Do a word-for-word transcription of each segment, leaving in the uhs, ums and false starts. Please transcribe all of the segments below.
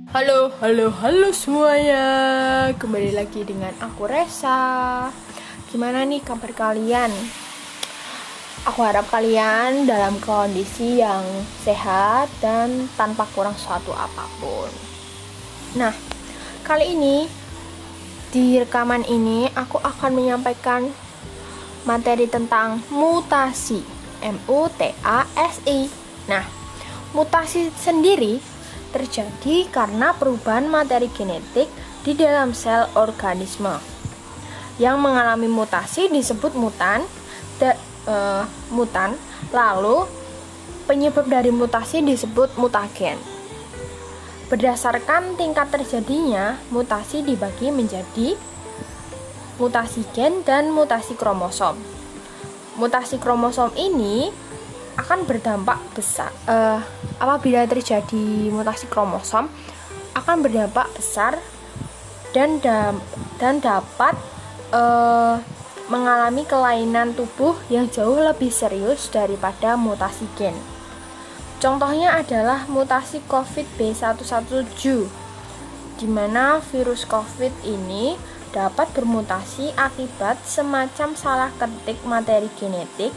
Halo, halo, halo semuanya. Kembali lagi dengan aku Resa. Gimana nih kabar kalian? Aku harap kalian dalam kondisi yang sehat dan tanpa kurang suatu apapun. Nah, kali ini di rekaman ini aku akan menyampaikan materi tentang mutasi. M U T A S I. Nah, mutasi sendiri terjadi karena perubahan materi genetik di dalam sel organisme. Yang mengalami mutasi disebut mutan, da, e, mutan. Lalu penyebab dari mutasi disebut mutagen. Berdasarkan tingkat terjadinya, mutasi dibagi menjadi mutasi gen dan mutasi kromosom. Mutasi kromosom ini akan berdampak besar uh, apabila terjadi mutasi kromosom akan berdampak besar dan da- dan dapat uh, mengalami kelainan tubuh yang jauh lebih serius daripada mutasi gen. Contohnya adalah mutasi COVID B seratus tujuh belas, di mana virus COVID ini dapat bermutasi akibat semacam salah ketik materi genetik.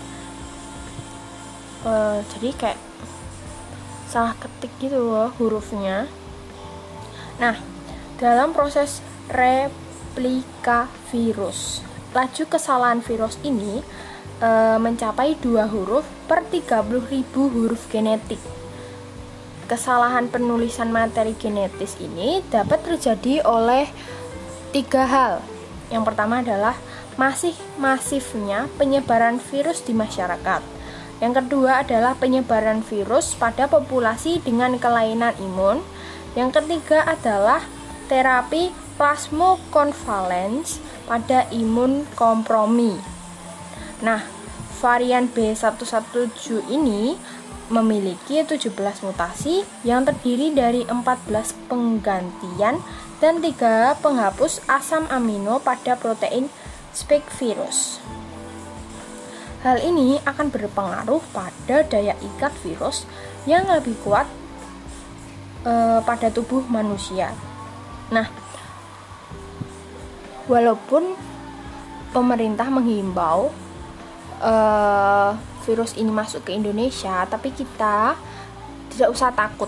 Uh, jadi kayak salah ketik gitu loh hurufnya. Nah, dalam proses replika virus, laju kesalahan virus ini uh, mencapai dua huruf per tiga puluh ribu huruf genetik. Kesalahan penulisan materi genetis ini dapat terjadi oleh tiga hal. Yang pertama adalah masih masifnya penyebaran virus di masyarakat. Yang kedua adalah penyebaran virus pada populasi dengan kelainan imun. Yang ketiga adalah terapi plasmakonvalens pada imun kompromi. Nah, varian B seratus tujuh belas ini memiliki tujuh belas mutasi yang terdiri dari empat belas penggantian dan tiga penghapus asam amino pada protein spike virus. Hal ini akan berpengaruh pada daya ikat virus yang lebih kuat e, pada tubuh manusia. Nah, walaupun pemerintah menghimbau e, virus ini masuk ke Indonesia, tapi kita tidak usah takut.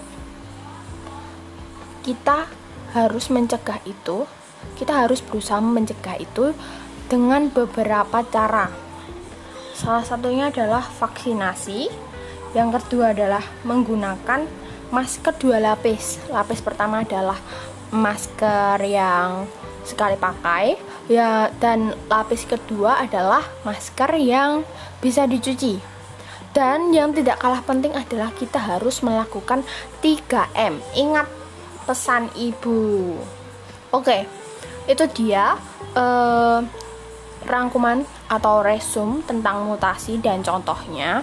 Kita harus mencegah itu. Kita harus berusaha mencegah itu dengan beberapa cara. Salah satunya adalah vaksinasi. Yang kedua adalah menggunakan masker dua lapis. Lapis pertama adalah masker yang sekali pakai, ya, dan lapis kedua adalah masker yang bisa dicuci. Dan yang tidak kalah penting adalah kita harus melakukan tiga M. Ingat pesan ibu. Oke, itu dia eh, rangkuman atau resume tentang mutasi dan contohnya.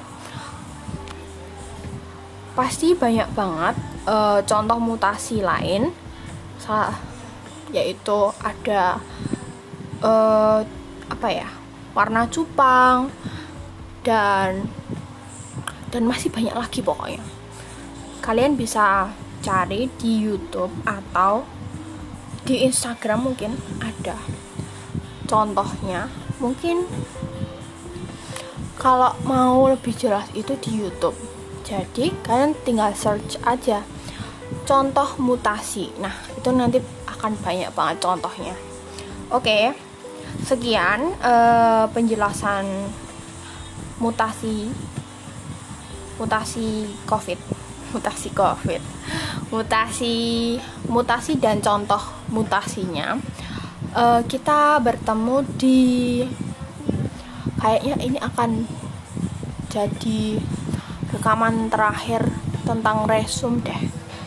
Pasti banyak banget e, contoh mutasi lain, yaitu ada e, apa ya warna cupang dan dan masih banyak lagi pokoknya. Kalian bisa cari di YouTube atau di Instagram, mungkin ada contohnya. Mungkin kalau mau lebih jelas itu di YouTube. Jadi kalian tinggal search aja contoh mutasi. Nah, itu nanti akan banyak banget contohnya. Oke, sekian eh, penjelasan mutasi mutasi COVID, mutasi COVID, mutasi mutasi dan contoh mutasinya. Uh, kita bertemu di kayaknya ini akan jadi rekaman terakhir tentang resume deh,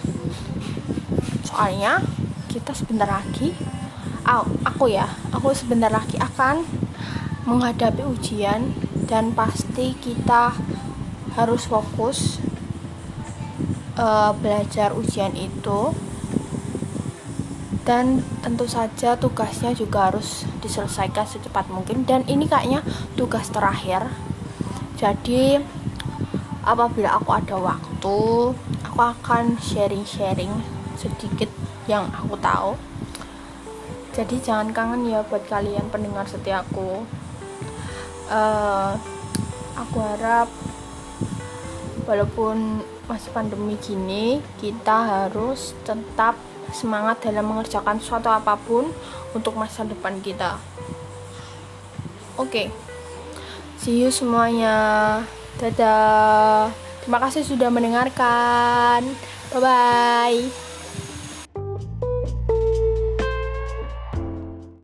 soalnya kita sebentar lagi oh, aku ya aku sebentar lagi akan menghadapi ujian dan pasti kita harus fokus uh, belajar ujian itu. Dan tentu saja tugasnya juga harus diselesaikan secepat mungkin. Dan ini kayaknya tugas terakhir. Jadi apabila aku ada waktu, aku akan sharing-sharing sedikit yang aku tahu. Jadi jangan kangen ya buat kalian pendengar setiaku. uh, Aku harap walaupun masih pandemi gini, kita harus tetap semangat dalam mengerjakan suatu apapun untuk masa depan kita. Oke, okay. See you semuanya. Dadah. Terima kasih sudah mendengarkan. Bye bye.